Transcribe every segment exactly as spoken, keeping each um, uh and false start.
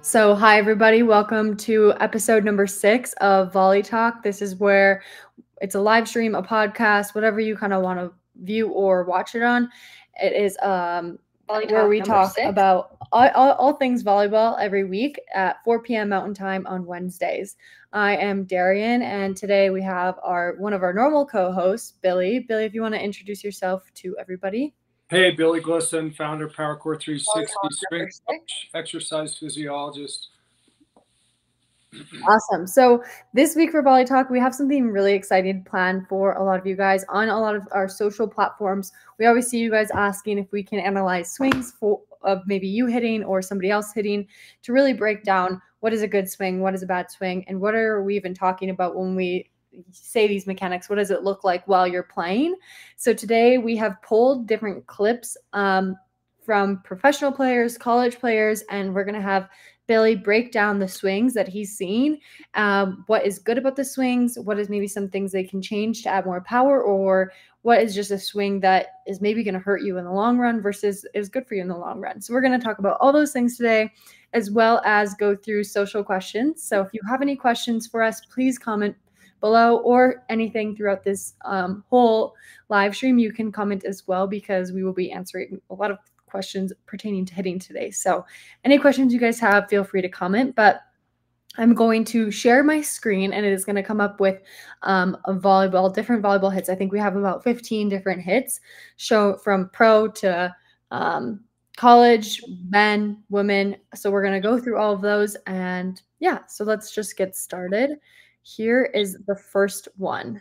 So, hi everybody, welcome to episode number six of Volley Talk. This is where it's a live stream, a podcast, whatever you kind of want to view or watch it on. It is um, Volley where Talk we number talk six. about all, all, all things volleyball every week at four p.m. Mountain Time on Wednesdays. I am Darian, and today we have our one of our normal co-hosts, Billy. Billy, if you want to introduce yourself to everybody. Hey, Billy Glisson, founder of PowerCore three sixty, Volleyball strength number six. coach, exercise physiologist. Awesome. So this week for Volley Talk, we have something really exciting planned for a lot of you guys on a lot of our social platforms. We always see you guys asking if we can analyze swings for, of maybe you hitting or somebody else hitting to really break down what is a good swing, what is a bad swing, and what are we even talking about when we say these mechanics. What does it look like while you're playing? So today we have pulled different clips um, from professional players, college players, and we're going to have Billy break down the swings that he's seen, um, what is good about the swings, what is maybe some things they can change to add more power, or what is just a swing that is maybe going to hurt you in the long run versus is good for you in the long run. So we're going to talk about all those things today, as well as go through social questions. So if you have any questions for us, please comment below, or anything throughout this um, whole live stream, you can comment as well, because we will be answering a lot of questions pertaining to hitting today. So any questions you guys have, feel free to comment. But I'm going to share my screen, and it is going to come up with um, a volleyball, different volleyball hits. I think we have about fifteen different hits, show from pro to um, college, men, women. So we're going to go through all of those. And yeah, so let's just get started. Here is the first one.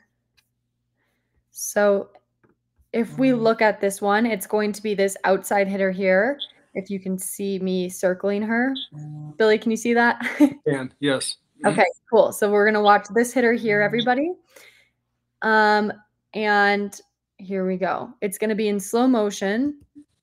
So if we look at this one, it's going to be this outside hitter here. If you can see me circling her. Billy, can you see that? And yes. Okay, cool. So we're going to watch this hitter here, everybody. Um, and here we go. It's going to be in slow motion.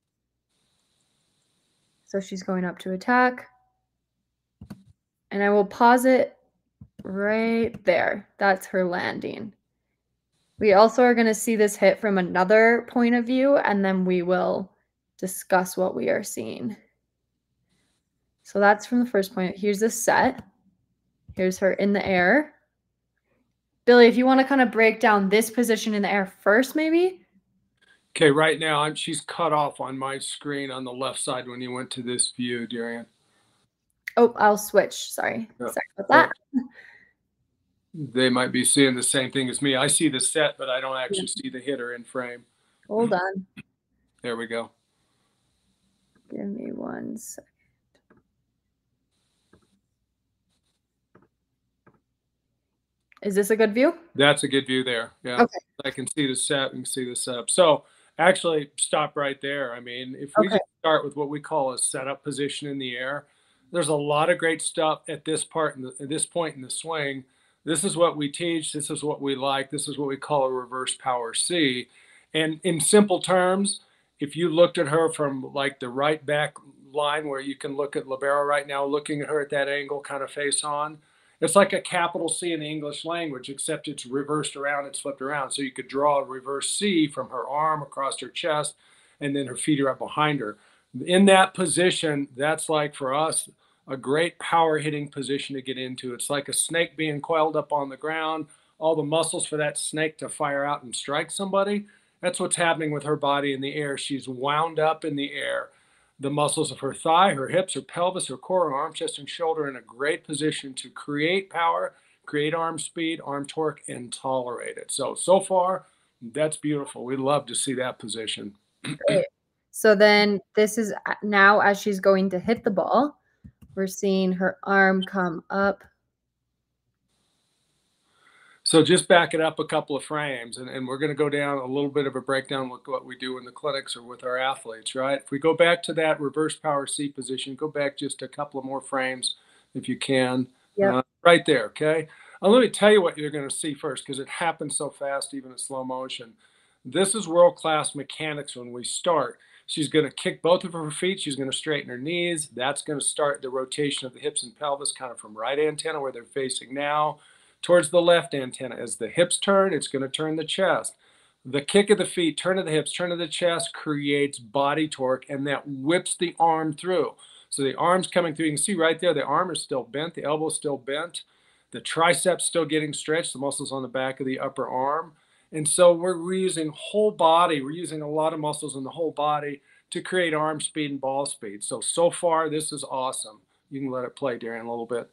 So she's going up to attack. And I will pause it right there. That's her landing. We also are going to see this hit from another point of view, and then we will discuss what we are seeing. So that's from the first point. Here's the set. Here's her in the air. Billy, if you want to kind of break down this position in the air first, maybe. Okay, right now I'm, she's cut off on my screen on the left side when you went to this view, Darian. Oh, I'll switch. Sorry. Yeah. Sorry about that. They might be seeing the same thing as me. I see the set, but I don't actually yeah. see the hitter in frame. Hold on. There we go. Give me one second. Is this a good view? That's a good view there. Yeah. Okay. I can see the set and see the setup. So actually stop right there. I mean, if we Okay. just start with what we call a setup position in the air, there's a lot of great stuff at this part in the, at this point in the swing. This is what we teach. This is what we like. This is what we call a reverse power C. And in simple terms, if you looked at her from like the right back line where you can look at libero right now, looking at her at that angle, kind of face on, it's like a capital C in the English language, except it's reversed around, it's flipped around. So you could draw a reverse C from her arm across her chest, and then her feet are up behind her. In that position, that's like for us, a great power hitting position to get into. It's like a snake being coiled up on the ground, all the muscles for that snake to fire out and strike somebody. That's what's happening with her body in the air. She's wound up in the air. The muscles of her thigh, her hips, her pelvis, her core, her arm, chest, and shoulder in a great position to create power, create arm speed, arm torque, and tolerate it. So, so far, that's beautiful. We love to see that position. Great. So then this is now as she's going to hit the ball, we're seeing her arm come up. So just back it up a couple of frames, and, and we're going to go down a little bit of a breakdown with what we do in the clinics or with our athletes, right? If we go back to that reverse power C position, go back just a couple of more frames if you can. Yep. Uh, right there, okay? Uh, let me tell you what you're going to see first, because it happens so fast, even in slow motion. This is world-class mechanics when we start. She's going to kick both of her feet. She's going to straighten her knees. That's going to start the rotation of the hips and pelvis, kind of from right antenna where they're facing now, towards the left antenna. As the hips turn, it's going to turn the chest. The kick of the feet, turn of the hips, turn of the chest creates body torque, and that whips the arm through. So the arm's coming through. You can see right there, the arm is still bent, the elbow's still bent, the triceps still getting stretched, the muscles on the back of the upper arm. And so we're, we're using whole body. We're using a lot of muscles in the whole body to create arm speed and ball speed. So, so far, this is awesome. You can let it play, Darren, a little bit.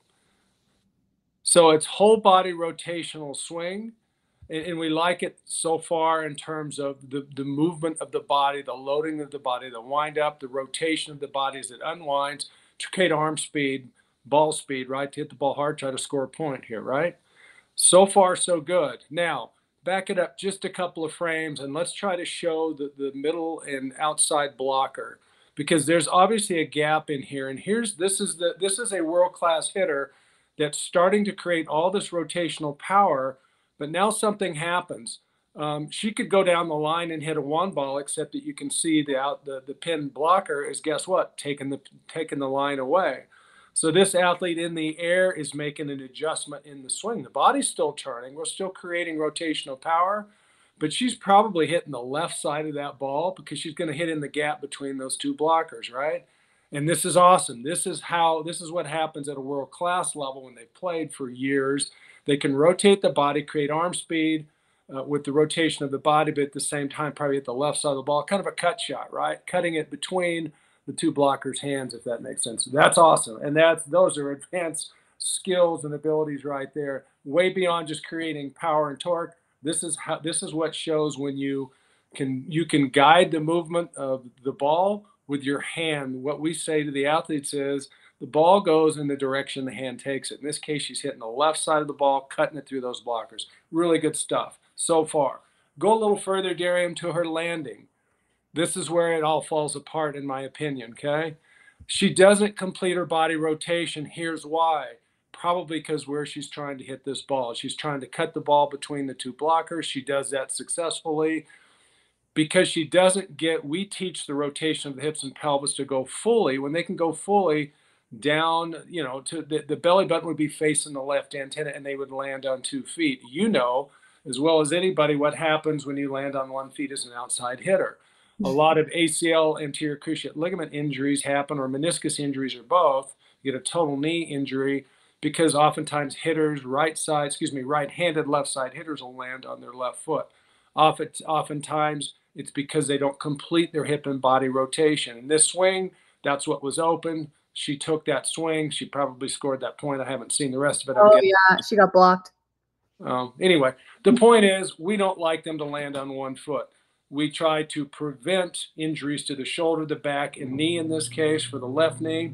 So it's whole body rotational swing. And, and we like it so far in terms of the, the movement of the body, the loading of the body, the wind up, the rotation of the body as it unwinds to create arm speed, ball speed, right? To hit the ball hard, try to score a point here, right? So far, so good. Now, back it up just a couple of frames and let's try to show the, the middle and outside blocker, because there's obviously a gap in here. And here's, this is the, this is a world-class hitter that's starting to create all this rotational power, but now something happens. Um, she could go down the line and hit a one ball, except that you can see the out the, the pin blocker is, guess what, taking the taking the line away. So this athlete in the air is making an adjustment in the swing. The body's still turning. We're still creating rotational power, but she's probably hitting the left side of that ball because she's going to hit in the gap between those two blockers, right? And this is awesome. This is how, this is what happens at a world-class level when they've played for years. They can rotate the body, create arm speed uh, with the rotation of the body, but at the same time, probably at the left side of the ball, kind of a cut shot, right? Cutting it between the two blockers' hands, if that makes sense. That's awesome. And that's, those are advanced skills and abilities right there, way beyond just creating power and torque. This is how, this is what shows when you can, you can guide the movement of the ball with your hand. What we say to the athletes is the ball goes in the direction the hand takes it. In this case, she's hitting the left side of the ball, cutting it through those blockers. Really good stuff so far. Go a little further, Darian, to her landing. This is where it all falls apart, in my opinion, okay? She doesn't complete her body rotation. Here's why. Probably because where she's trying to hit this ball. She's trying to cut the ball between the two blockers. She does that successfully. Because she doesn't get, we teach the rotation of the hips and pelvis to go fully. When they can go fully down, you know, to the, the belly button would be facing the left antenna and they would land on two feet. You know, as well as anybody, what happens when you land on one feet as an outside hitter. A lot of A C L, anterior cruciate ligament injuries happen, or meniscus injuries, or both. You get a total knee injury because oftentimes hitters, right side, excuse me, right-handed left side hitters will land on their left foot. Often, oftentimes, it's because they don't complete their hip and body rotation. In this swing, that's what was open. She took that swing. She probably scored that point. I haven't seen the rest of it. Oh, getting, yeah, she got blocked. Um, anyway, the point is we don't like them to land on one foot. We try to prevent injuries to the shoulder, the back, and knee in this case for the left knee.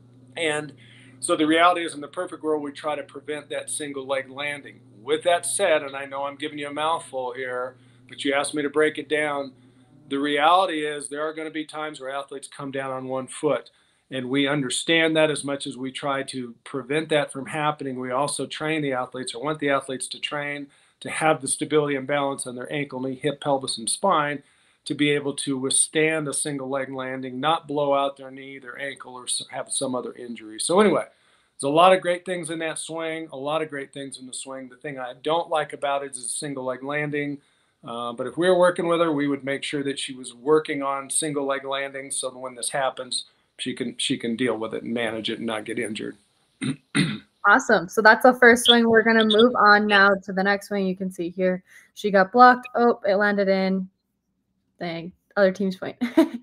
And so the reality is, in the perfect world, we try to prevent that single leg landing. With that said, and I know I'm giving you a mouthful here, but you asked me to break it down. The reality is there are going to be times where athletes come down on one foot. And we understand that. As much as we try to prevent that from happening, we also train the athletes, or want the athletes to train, to have the stability and balance on their ankle, knee, hip, pelvis, and spine to be able to withstand a single leg landing, not blow out their knee, their ankle, or have some other injury. So anyway, there's a lot of great things in that swing, a lot of great things in the swing. The thing I don't like about it is a single leg landing. Uh, but if we were working with her, we would make sure that she was working on single leg landings so that when this happens, she can she can deal with it and manage it and not get injured. Awesome. So that's the first swing. We're going to move on now to the next swing. You can see here, she got blocked. Oh, it landed in. Dang, other team's point.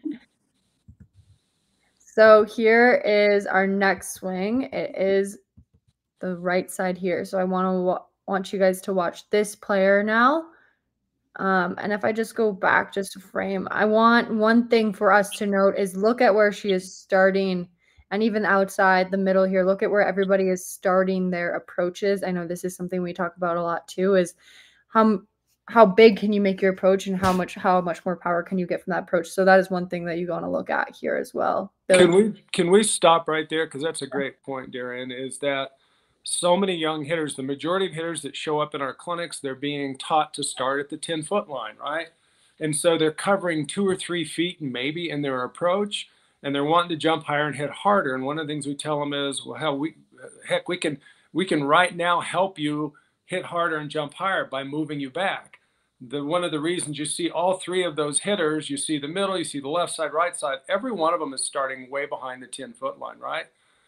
So here is our next swing. It is the right side here. So I want to want you guys to watch this player now. Um, and if I just go back just a frame, I want one thing for us to note is look at where she is starting, and even outside the middle here, look at where everybody is starting their approaches. I know this is something we talk about a lot too, is how how big can you make your approach and how much how much more power can you get from that approach. So that is one thing that you want to look at here as well. Billy. Can we can we stop right there, because that's a great point, Darren, is that so many young hitters, the majority of hitters that show up in our clinics, they're being taught to start at the ten foot line, right? And so they're covering two or three feet maybe in their approach, and they're wanting to jump higher and hit harder. And one of the things we tell them is, well, hell, we, heck, we can, we can right now help you hit harder and jump higher by moving you back. The one of the reasons you see all three of those hitters, you see the middle, you see the left side, right side, every one of them is starting way behind the ten foot line, right?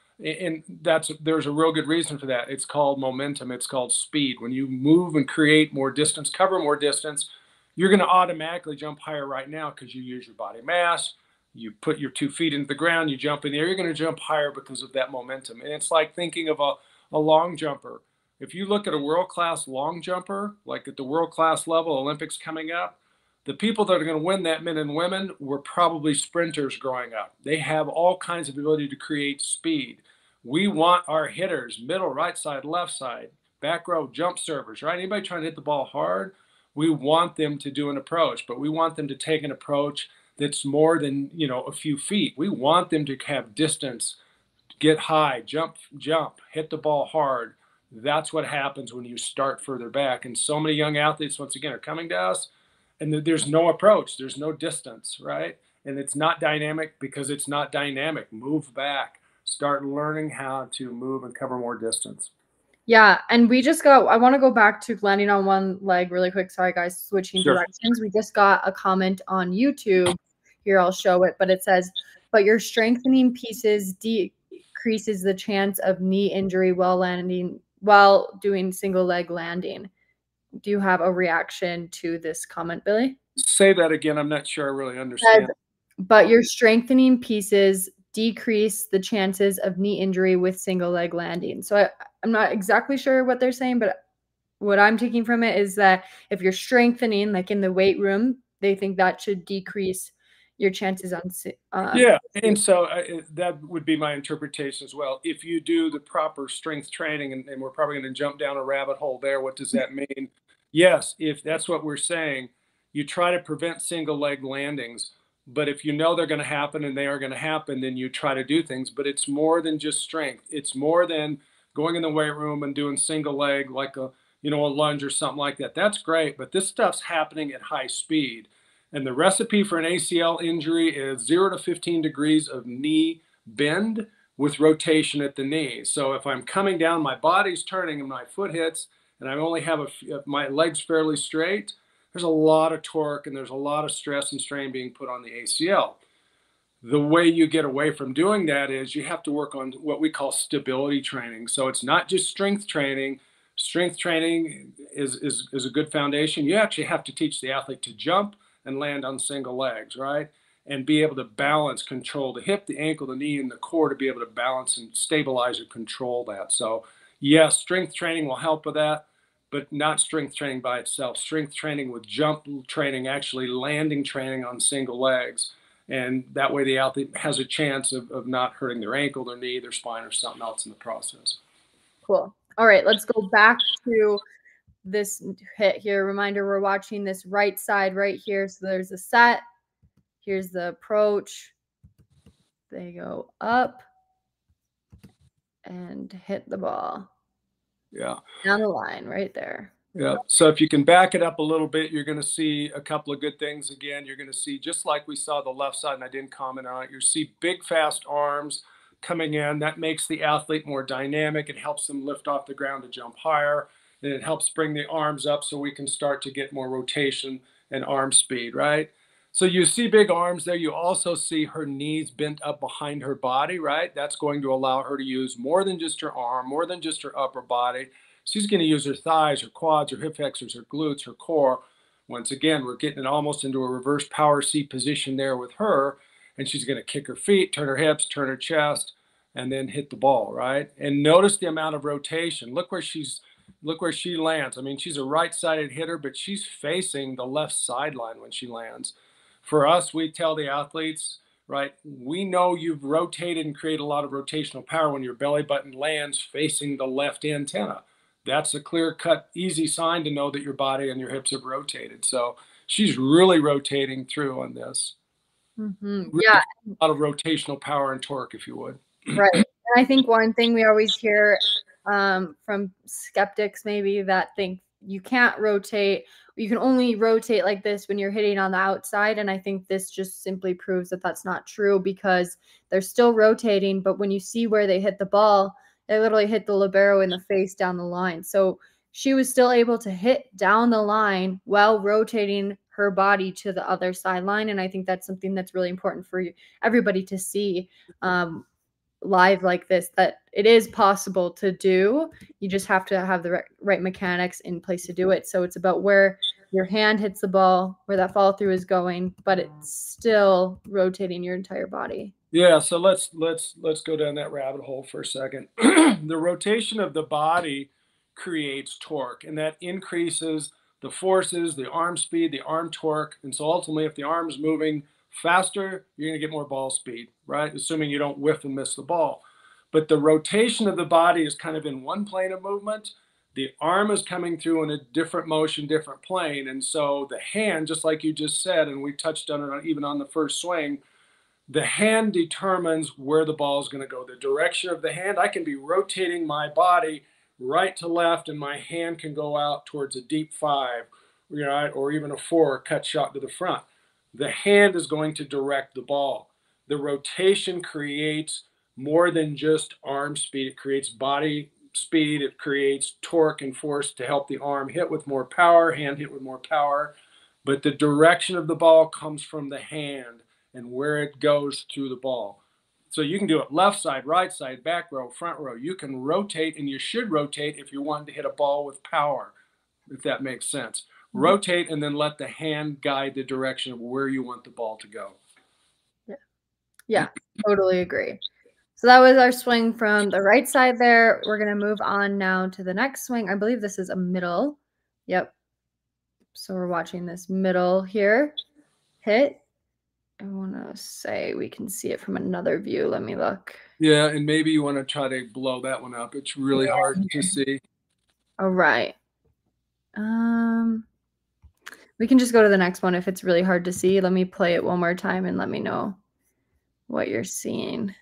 And that's there's a real good reason for that. It's called momentum. It's called speed. When you move and create more distance, cover more distance, you're going to automatically jump higher right now because you use your body mass. You put your two feet into the ground, you jump in the air, you're going to jump higher because of that momentum. And it's like thinking of a, a long jumper. If you look at a world-class long jumper, like at the world-class level, Olympics coming up, the people that are going to win that, men and women, were probably sprinters growing up. They have all kinds of ability to create speed. We want our hitters, middle, right side, left side, back row, jump servers, right? Anybody trying to hit the ball hard, we want them to do an approach, but we want them to take an approach that's more than, you know, a few feet. We want them to have distance, get high, jump, jump, hit the ball hard. That's what happens when you start further back. And so many young athletes, once again, are coming to us, and there's no approach, there's no distance, right? And it's not dynamic because it's not dynamic. Move back, start learning how to move and cover more distance. Yeah, and we just got, I want to go back to landing on one leg really quick. Sorry, guys, switching Sure. directions. We just got a comment on YouTube. Here, I'll show it, but it says, but your strengthening pieces decreases the chance of knee injury while landing, while doing single leg landing. Do you have a reaction to this comment, Billy? Say that again. I'm not sure I really understand. Says, but your strengthening pieces decrease the chances of knee injury with single leg landing. So I, I'm not exactly sure what they're saying, but what I'm taking from it is that if you're strengthening, like in the weight room, they think that should decrease your chances on. Um, yeah, and so uh, that would be my interpretation as well. If you do the proper strength training, and, and we're probably going to jump down a rabbit hole there. What does that mean? Yes, if that's what we're saying, you try to prevent single leg landings. But if you know they're going to happen and they are going to happen, then you try to do things. But it's more than just strength. It's more than going in the weight room and doing single leg like a, you know, a lunge or something like that. That's great, but this stuff's happening at high speed. And the recipe for an A C L injury is zero to fifteen degrees of knee bend with rotation at the knee. So if I'm coming down, my body's turning and my foot hits, and I only have a, my legs fairly straight, there's a lot of torque and there's a lot of stress and strain being put on the A C L. The way you get away from doing that is you have to work on what we call stability training. So it's not just strength training. Strength training is, is, is a good foundation. You actually have to teach the athlete to jump and land on single legs, right? And be able to balance, control the hip, the ankle, the knee, and the core to be able to balance and stabilize or control that. So yes, strength training will help with that, but not strength training by itself. Strength training with jump training, actually landing training on single legs. And that way the athlete has a chance of, of not hurting their ankle, their knee, their spine, or something else in the process. Cool. All right, let's go back to this hit here. Reminder, we're watching this right side right here. So there's a set. Here's the approach. They go up and hit the ball. Yeah. Down the line right there. Yeah. So if you can back it up a little bit, you're going to see a couple of good things. Again, you're going to see, just like we saw the left side, and I didn't comment on it, you see big, fast arms coming in. That makes the athlete more dynamic. It helps them lift off the ground to jump higher. And it helps bring the arms up so we can start to get more rotation and arm speed, right? So you see big arms there. You also see her knees bent up behind her body, right? That's going to allow her to use more than just her arm, more than just her upper body. She's going to use her thighs, her quads, her hip flexors, her glutes, her core. Once again, we're getting it almost into a reverse power C position there with her. And she's going to kick her feet, turn her hips, turn her chest, and then hit the ball, right? And notice the amount of rotation. Look where she's Look where she lands. I mean, she's a right-sided hitter, but she's facing the left sideline when she lands. For us, we tell the athletes, right, we know you've rotated and created a lot of rotational power when your belly button lands facing the left antenna. That's a clear-cut, easy sign to know that your body and your hips have rotated. So she's really rotating through on this. Mm-hmm. Really Yeah. A lot of rotational power and torque, if you would. Right. And I think one thing we always hear um, from skeptics maybe that think you can't rotate, you can only rotate like this when you're hitting on the outside. And I think this just simply proves that that's not true, because they're still rotating, but when you see where they hit the ball, they literally hit the libero in the face down the line. So she was still able to hit down the line while rotating her body to the other sideline. And I think that's something that's really important for everybody to see um, live like this, that it is possible to do. You just have to have the right, right mechanics in place to do it. So it's about where your hand hits the ball, where that follow through is going, but it's still rotating your entire body. Yeah, so let's let's let's go down that rabbit hole for a second. The rotation of the body creates torque, and that increases the forces, the arm speed, the arm torque. And so ultimately, if the arm's moving faster, you're going to get more ball speed, right? Assuming you don't whiff and miss the ball. But the rotation of the body is kind of in one plane of movement. The arm is coming through in a different motion, different plane. And so the hand, just like you just said, and we touched on it even on the first swing, the hand determines where the ball is going to go. The direction of the hand, I can be rotating my body right to left, and my hand can go out towards a deep five, you know, or even a four, cut shot to the front. The hand is going to direct the ball. The rotation creates more than just arm speed. It creates body speed. It creates torque and force to help the arm hit with more power, hand hit with more power. But the direction of the ball comes from the hand and where it goes through the ball. So you can do it left side, right side, back row, front row. You can rotate, and you should rotate if you're wanting to hit a ball with power, if that makes sense. Rotate and then let the hand guide the direction of where you want the ball to go. Yeah, yeah, totally agree. So that was our swing from the right side there. We're going to move on now to the next swing. I believe this is a middle. Yep. So we're watching this middle here hit. I want to say we can see it from another view. Let me look. Yeah, and maybe you want to try to blow that one up. It's really yeah. hard to see. All right. Um, we can just go to the next one if it's really hard to see. Let me play it one more time and let me know what you're seeing.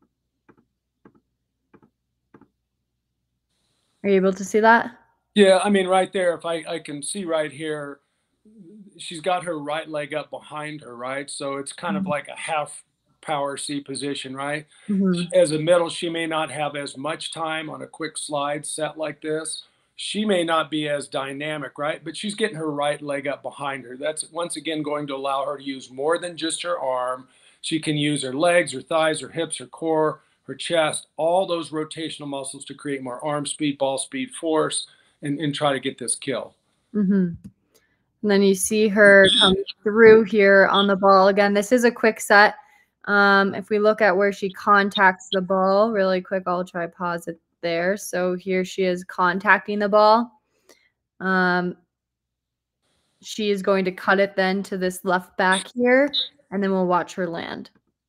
Are you able to see that? Yeah, I mean, right there, if I, I can see right here, she's got her right leg up behind her, right? So it's kind mm-hmm. of like a half power C position, right? Mm-hmm. As a middle, she may not have as much time on a quick slide set like this. She may not be as dynamic, right? But she's getting her right leg up behind her. That's once again going to allow her to use more than just her arm. She can use her legs, her thighs, her hips, her core, her chest, all those rotational muscles to create more arm speed, ball speed, force, and, and try to get this kill. Mm-hmm. And then you see her come through here on the ball. Again, this is a quick set. Um, if we look at where she contacts the ball really quick, I'll try pause it there. So here she is contacting the ball. Um, she is going to cut it then to this left back here, and then we'll watch her land.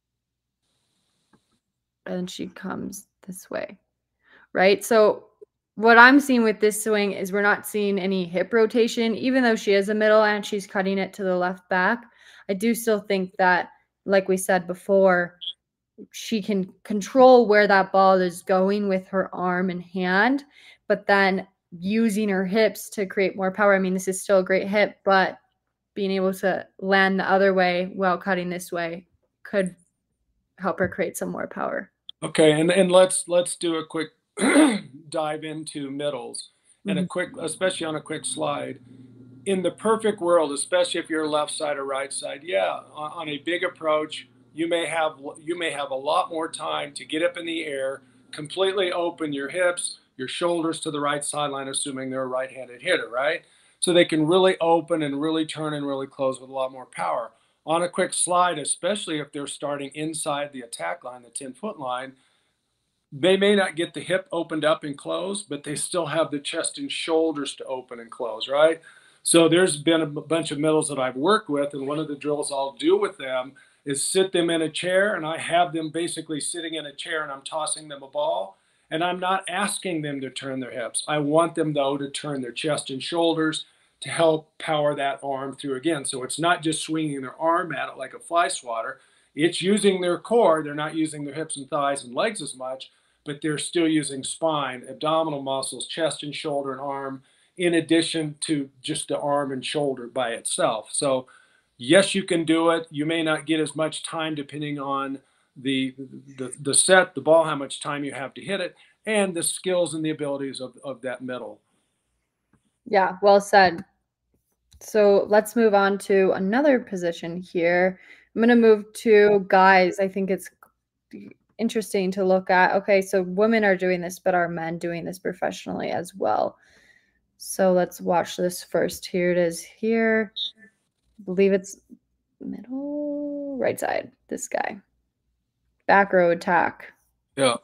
And she comes this way, right? So what I'm seeing with this swing is we're not seeing any hip rotation, even though she is a middle and she's cutting it to the left back. I do still think that, like we said before, she can control where that ball is going with her arm and hand, but then using her hips to create more power. I mean, this is still a great hip, but being able to land the other way while cutting this way could help her create some more power. Okay, and, and let's let's do a quick dive into middles and mm-hmm. a quick, especially on a quick slide. In the perfect world, especially if you're left side or right side, yeah, on, on a big approach, you may have you may have a lot more time to get up in the air, completely open your hips, your shoulders to the right sideline, assuming they're a right-handed hitter, right? So they can really open and really turn and really close with a lot more power. On a quick slide, especially if they're starting inside the attack line, the ten-foot line, they may not get the hip opened up and closed, but they still have the chest and shoulders to open and close, right? So there's been a bunch of middles that I've worked with, and one of the drills I'll do with them is sit them in a chair, and I have them basically sitting in a chair, and I'm tossing them a ball, and I'm not asking them to turn their hips. I want them, though, to turn their chest and shoulders to help power that arm through again. So it's not just swinging their arm at it like a fly swatter. It's using their core. They're not using their hips and thighs and legs as much, but they're still using spine, abdominal muscles, chest and shoulder and arm, in addition to just the arm and shoulder by itself. So yes, you can do it. You may not get as much time depending on the, the, the set, the ball, how much time you have to hit it, and the skills and the abilities of, of that middle. Yeah, well said. So let's move on to another position here. I'm going to move to guys. I think it's interesting to look at. Okay, so women are doing this, but are men doing this professionally as well? So let's watch this first. Here it is here. I believe it's middle, right side, this guy. Back row attack. Yeah.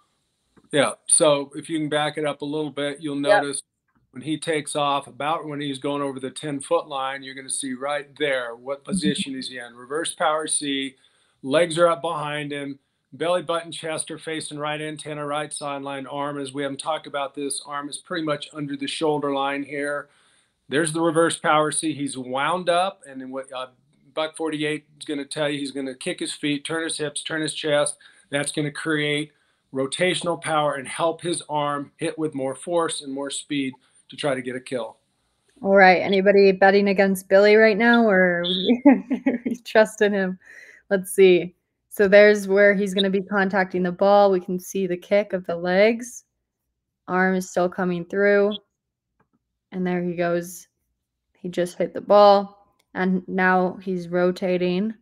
Yeah. So if you can back it up a little bit, you'll Yep. notice when he takes off, about when he's going over the ten foot line, you're going to see right there what position is he in. Reverse power C, legs are up behind him, belly button, chest are facing right antenna, right sideline, arm, as we haven't talked about this, arm is pretty much under the shoulder line here. There's the reverse power C. He's wound up, and then what uh, Buck forty-eight is going to tell you, he's going to kick his feet, turn his hips, turn his chest. That's going to create rotational power and help his arm hit with more force and more speed to try to get a kill. All right. Anybody betting against Billy right now, or we trust in him? Let's see. So there's where he's going to be contacting the ball. We can see the kick of the legs. Arm is still coming through. And there he goes. He just hit the ball. And now he's rotating.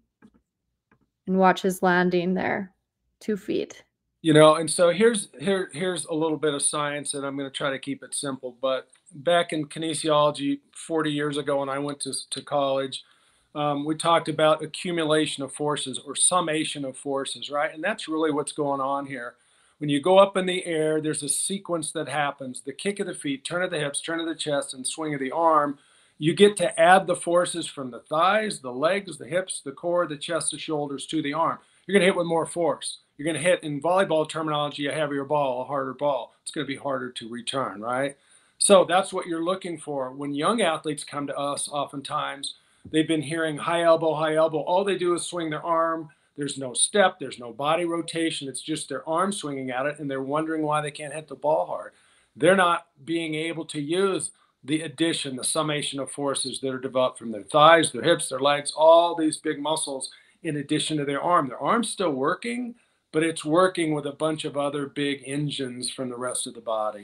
And watch his landing there. Two feet. You know, and so here's here here's a little bit of science, and I'm going to try to keep it simple. But back in kinesiology, forty years ago, when I went to to college, um, we talked about accumulation of forces or summation of forces, right? And that's really what's going on here. When you go up in the air, there's a sequence that happens: the kick of the feet, turn of the hips, turn of the chest, and swing of the arm. You get to add the forces from the thighs, the legs, the hips, the core, the chest, the shoulders to the arm. You're going to hit with more force. You're going to hit, in volleyball terminology, a heavier ball, a harder ball. It's going to be harder to return, right? So that's what you're looking for. When young athletes come to us, oftentimes, they've been hearing high elbow, high elbow. All they do is swing their arm. There's no step. There's no body rotation. It's just their arm swinging at it, and they're wondering why they can't hit the ball hard. They're not being able to use the addition, the summation of forces that are developed from their thighs, their hips, their legs, all these big muscles in addition to their arm. Their arm's still working, but it's working with a bunch of other big engines from the rest of the body.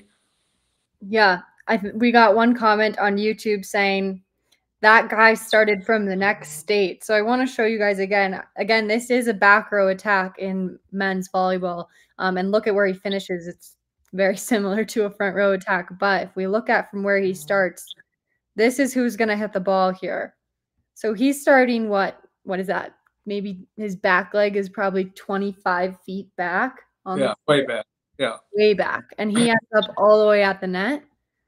Yeah, I th- we got one comment on YouTube saying that guy started from the next state. So I want to show you guys again. Again, this is a back row attack in men's volleyball. Um, and look at where he finishes. It's very similar to a front row attack. But if we look at from where he starts, this is who's going to hit the ball here. So he's starting what? What is that? Maybe his back leg is probably twenty-five feet back. On Yeah, the way back. Yeah. way back. And he ends up all the way at the net.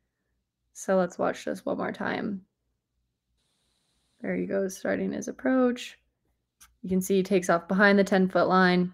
So let's watch this one more time. There he goes, starting his approach. You can see he takes off behind the ten foot line.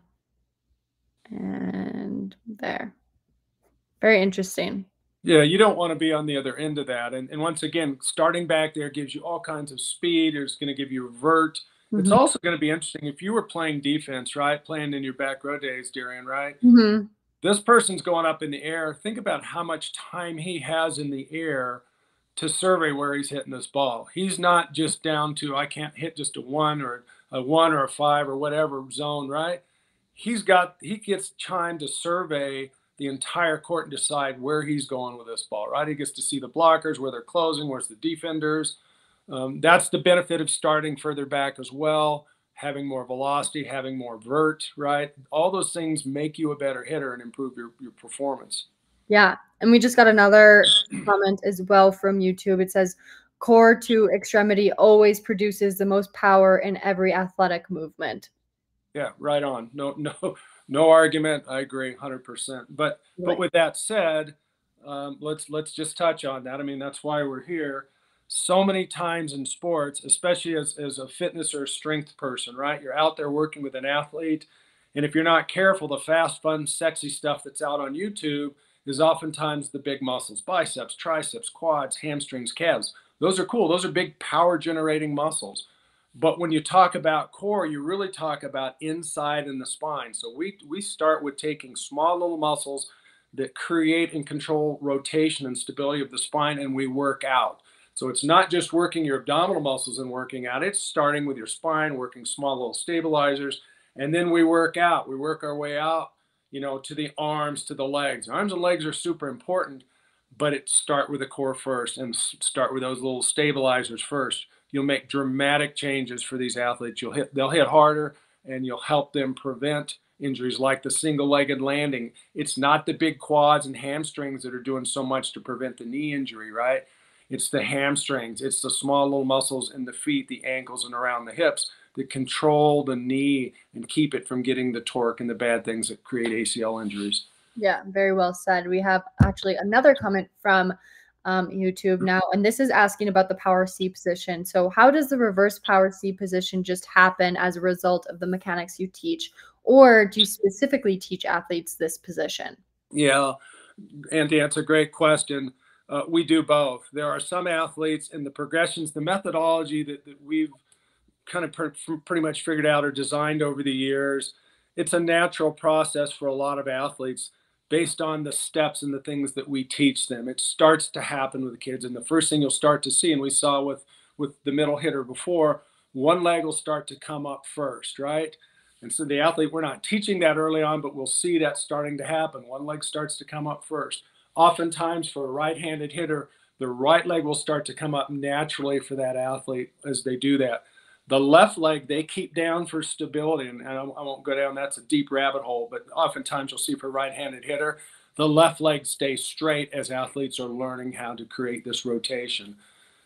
And there. Very interesting. Yeah, you don't want to be on the other end of that. And, and once again, starting back there gives you all kinds of speed. It's going to give you a vert. Mm-hmm. It's also going to be interesting if you were playing defense, right? Playing in your back row days, Darian, right? Mm-hmm. This person's going up in the air. Think about how much time he has in the air to survey where he's hitting this ball. He's not just down to, I can't hit just a one or a one or a five or whatever zone, right? He's got, he gets time to survey the entire court and decide where he's going with this ball, right? He gets to see the blockers, where they're closing, where's the defenders. Um, that's the benefit of starting further back as well, having more velocity, having more vert, right? All those things make you a better hitter and improve your, your performance. Yeah. And we just got another comment as well from YouTube. It says, core to extremity always produces the most power in every athletic movement. Yeah, right on. No, no, no argument. I agree one hundred percent. But right. But with that said, um, let's let's just touch on that. I mean, that's why we're here. So many times in sports, especially as, as a fitness or strength person, right? You're out there working with an athlete. And if you're not careful, the fast, fun, sexy stuff that's out on YouTube is oftentimes the big muscles: biceps, triceps, quads, hamstrings, calves. Those are cool. Those are big power generating muscles. But when you talk about core, you really talk about inside in the spine. So we, we start with taking small little muscles that create and control rotation and stability of the spine, and we work out. So it's not just working your abdominal muscles and working out. It's starting with your spine, working small little stabilizers, and then we work out. We work our way out, you know, to the arms, to the legs. Arms and legs are super important, but it start with the core first and start with those little stabilizers first. You'll make dramatic changes for these athletes. You'll hit, they'll hit harder, and you'll help them prevent injuries like the single-legged landing. It's not the big quads and hamstrings that are doing so much to prevent the knee injury, right? It's the hamstrings. It's the small little muscles in the feet, the ankles, and around the hips that control the knee and keep it from getting the torque and the bad things that create A C L injuries. Yeah, very well said. We have actually another comment from um, YouTube now, and this is asking about the power C position. So how does the reverse power C position just happen as a result of the mechanics you teach, or do you specifically teach athletes this position? Yeah, Andy, that's a great question. Uh, we do both. There are some athletes in the progressions, the methodology that, that we've kind of pr- pretty much figured out or designed over the years. It's a natural process for a lot of athletes based on the steps and the things that we teach them. It starts to happen with the kids. And the first thing you'll start to see, and we saw with, with the middle hitter before, one leg will start to come up first, right? And so the athlete, we're not teaching that early on, but we'll see that starting to happen. One leg starts to come up first. Oftentimes for a right-handed hitter, the right leg will start to come up naturally for that athlete as they do that. The left leg, they keep down for stability, and I won't go down, that's a deep rabbit hole, but oftentimes you'll see for a right-handed hitter, the left leg stays straight as athletes are learning how to create this rotation.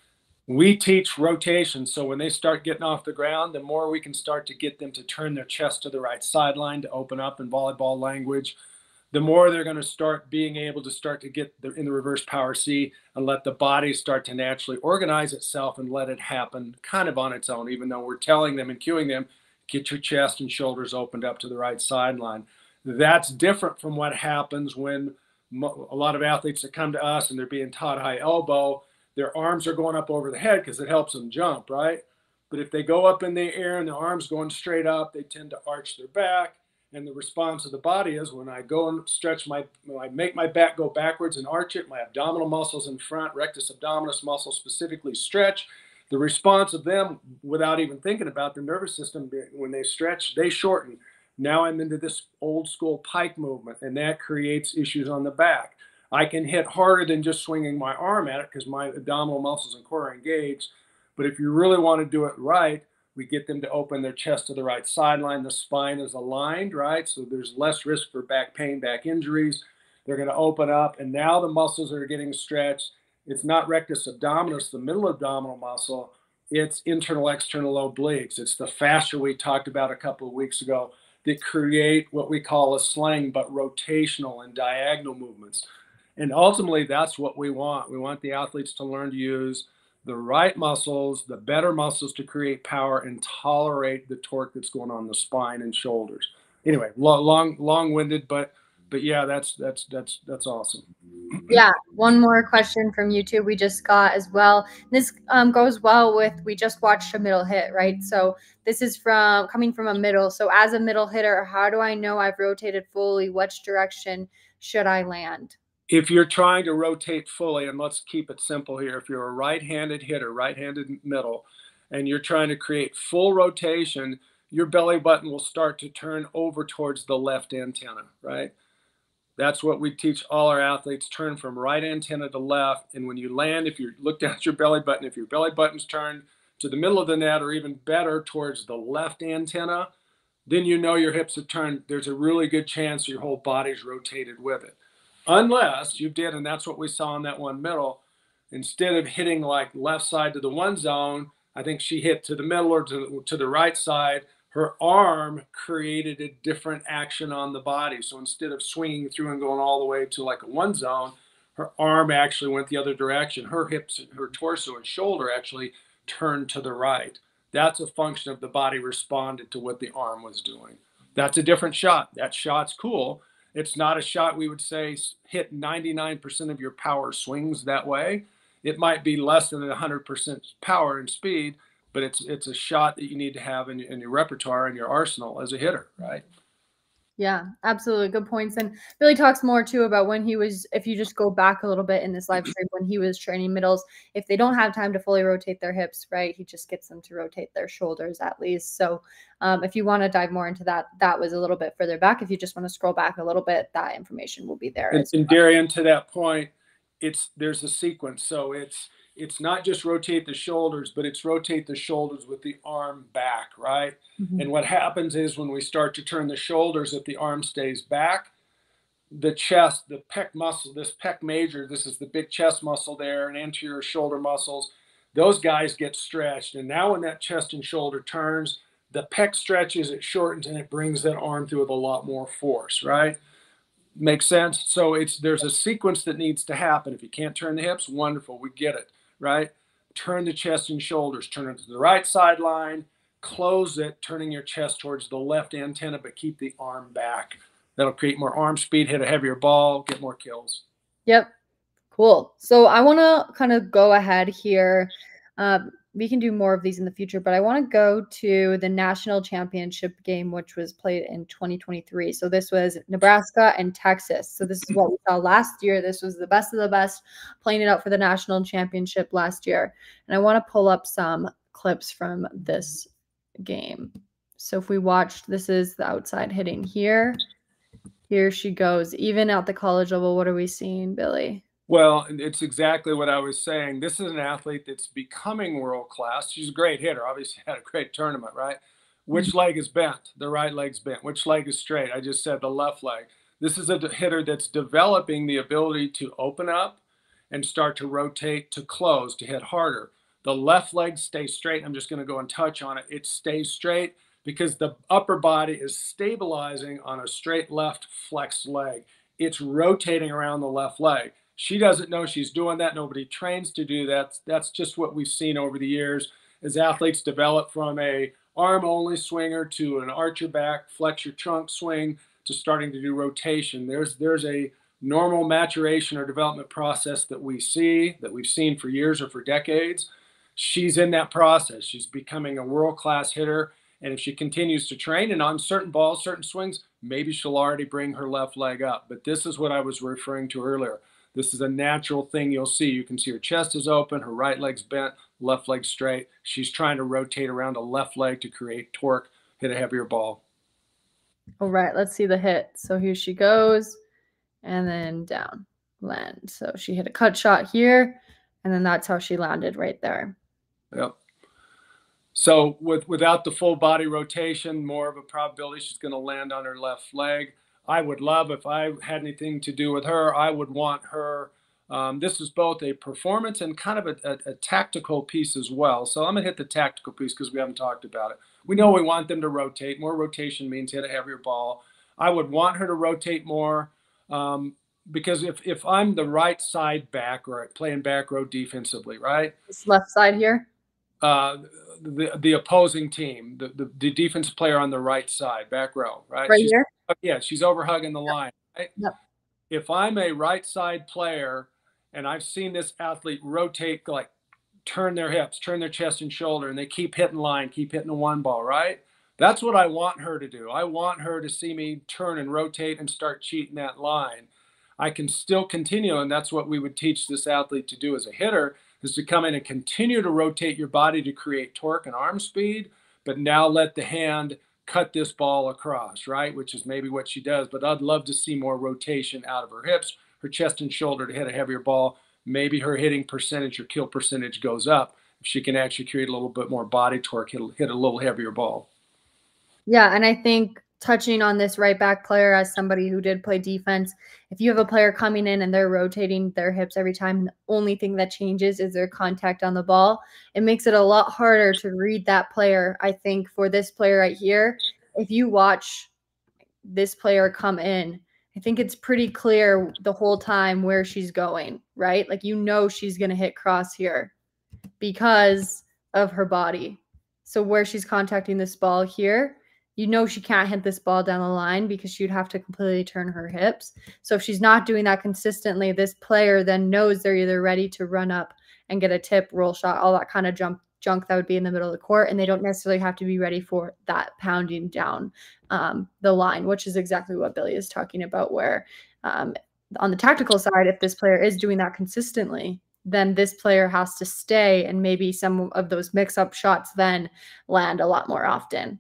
We teach rotation, so when they start getting off the ground, the more we can start to get them to turn their chest to the right sideline to open up in volleyball language, the more they're going to start being able to start to get the, in the reverse power C and let the body start to naturally organize itself and let it happen kind of on its own, even though we're telling them and cueing them, get your chest and shoulders opened up to the right sideline. That's different from what happens when mo- a lot of athletes that come to us and they're being taught high elbow, their arms are going up over the head because it helps them jump, right? But if they go up in the air and the arms going straight up, they tend to arch their back. And the response of the body is when I go and stretch my, when I make my back go backwards and arch it, my abdominal muscles in front, rectus abdominis muscles specifically stretch. The response of them, without even thinking about the nervous system, when they stretch, they shorten. Now I'm into this old school pike movement, and that creates issues on the back. I can hit harder than just swinging my arm at it because my abdominal muscles and core are engaged. But if you really want to do it right, we get them to open their chest to the right sideline. The spine is aligned, right? So there's less risk for back pain, back injuries. They're going to open up, and now the muscles are getting stretched. It's not rectus abdominis, the middle abdominal muscle. It's internal external obliques. It's the fascia we talked about a couple of weeks ago that create what we call a sling, but rotational and diagonal movements. And ultimately, that's what we want. We want the athletes to learn to use the right muscles, the better muscles to create power and tolerate the torque that's going on the spine and shoulders. Anyway, long, long-winded, but but yeah, that's that's that's that's awesome. Yeah, one more question from YouTube we just got as well. This um, goes well with, we just watched a middle hit, right? So this is from coming from a middle. So as a middle hitter, how do I know I've rotated fully? Which direction should I land? If you're trying to rotate fully, and let's keep it simple here, if you're a right-handed hitter, right-handed middle, and you're trying to create full rotation, your belly button will start to turn over towards the left antenna, right? That's what we teach all our athletes, turn from right antenna to left. And when you land, if you look down at your belly button, if your belly button's turned to the middle of the net or even better towards the left antenna, then you know your hips have turned. There's a really good chance your whole body's rotated with it. Unless you did, and that's what we saw in that one middle, instead of hitting like left side to the one zone, I think she hit to the middle or to, to the right side. Her arm created a different action on the body. So instead of swinging through and going all the way to like a one zone, her arm actually went the other direction. Her hips, her torso and shoulder actually turned to the right. That's a function of the body responded to what the arm was doing. That's a different shot. That shot's cool. It's not a shot we would say hit ninety-nine percent of your power swings that way. It might be less than one hundred percent power and speed, but it's it's a shot that you need to have in, in your repertoire and your arsenal as a hitter, right? Yeah, absolutely. Good points. And Billy talks more too about when he was, if you just go back a little bit in this live stream, when he was training middles, if they don't have time to fully rotate their hips, right, he just gets them to rotate their shoulders at least. So um, if you want to dive more into that, that was a little bit further back. If you just want to scroll back a little bit, that information will be there. And, as well. And Darian, to that point, it's there's a sequence. So it's it's not just rotate the shoulders, but it's rotate the shoulders with the arm back, right? Mhm. And what happens is when we start to turn the shoulders, if the arm stays back, the chest, the pec muscle, this pec major, this is the big chest muscle there, and anterior shoulder muscles, those guys get stretched. And now when that chest and shoulder turns, the pec stretches, it shortens, and it brings that arm through with a lot more force, right? Makes sense? So it's there's a sequence that needs to happen. If you can't turn the hips, wonderful, we get it, right? Turn the chest and shoulders, turn it to the right sideline, close it, turning your chest towards the left antenna, but keep the arm back. That'll create more arm speed, hit a heavier ball, get more kills. Yep. Cool. So I want to kind of go ahead here. Um, we can do more of these in the future, but I want to go to the national championship game, which was played in twenty twenty-three. So this was Nebraska and Texas. So this is what we saw last year. This was the best of the best playing it out for the national championship last year. And I want to pull up some clips from this game. So if we watched, this is the outside hitting here. Here she goes. Even at the college level, what are we seeing, Billy? Well, it's exactly what I was saying. This is an athlete that's becoming world class. She's a great hitter. Obviously had a great tournament, right? Which leg is bent? The right leg's bent. Which leg is straight? I just said the left leg. This is a hitter that's developing the ability to open up and start to rotate, to close, to hit harder. The left leg stays straight. I'm just going to go and touch on it. It stays straight because the upper body is stabilizing on a straight left flexed leg. It's rotating around the left leg. She doesn't know she's doing that. Nobody trains to do that. That's just what we've seen over the years as athletes develop from a arm-only swinger to an archer back, flex your trunk swing to starting to do rotation. There's, there's a normal maturation or development process that we see, that we've seen for years or for decades. She's in that process. She's becoming a world-class hitter. And if she continues to train and on certain balls, certain swings, maybe she'll already bring her left leg up. But this is what I was referring to earlier. This is a natural thing you'll see. You can see her chest is open, her right leg's bent, left leg straight. She's trying to rotate around a left leg to create torque, hit a heavier ball. All right, let's see the hit. So here she goes, and then down, land. So she hit a cut shot here, and then that's how she landed right there. Yep. So with without the full body rotation, more of a probability she's going to land on her left leg. I would love, if I had anything to do with her, I would want her. Um, this is both a performance and kind of a, a, a tactical piece as well. So I'm going to hit the tactical piece because we haven't talked about it. We know we want them to rotate. More rotation means hit a heavier ball. I would want her to rotate more um, because if, if I'm the right side back or playing back row defensively, right? This left side here? Uh, the, the opposing team, the, the, the defensive player on the right side, back row, right? Right She's, here? Yeah, she's overhugging the line. Right? Yep. If I'm a right side player and I've seen this athlete rotate, like turn their hips, turn their chest and shoulder, and they keep hitting line, keep hitting the one ball, right? That's what I want her to do. I want her to see me turn and rotate and start cheating that line. I can still continue, and that's what we would teach this athlete to do as a hitter, is to come in and continue to rotate your body to create torque and arm speed, but now let the hand cut this ball across, right? Which is maybe what she does, but I'd love to see more rotation out of her hips, her chest and shoulder to hit a heavier ball. Maybe her hitting percentage or kill percentage goes up if she can actually create a little bit more body torque, hit, hit a little heavier ball. Yeah, and I think touching on this right back player as somebody who did play defense, if you have a player coming in and they're rotating their hips every time, the only thing that changes is their contact on the ball, it makes it a lot harder to read that player. I think for this player right here, if you watch this player come in, I think it's pretty clear the whole time where she's going, right? Like, you know, she's going to hit cross here because of her body. So where she's contacting this ball here, you know she can't hit this ball down the line because she'd have to completely turn her hips. So if she's not doing that consistently, this player then knows they're either ready to run up and get a tip, roll shot, all that kind of jump junk that would be in the middle of the court, and they don't necessarily have to be ready for that pounding down um, the line, which is exactly what Billy is talking about, where um, on the tactical side, if this player is doing that consistently, then this player has to stay, and maybe some of those mix-up shots then land a lot more often.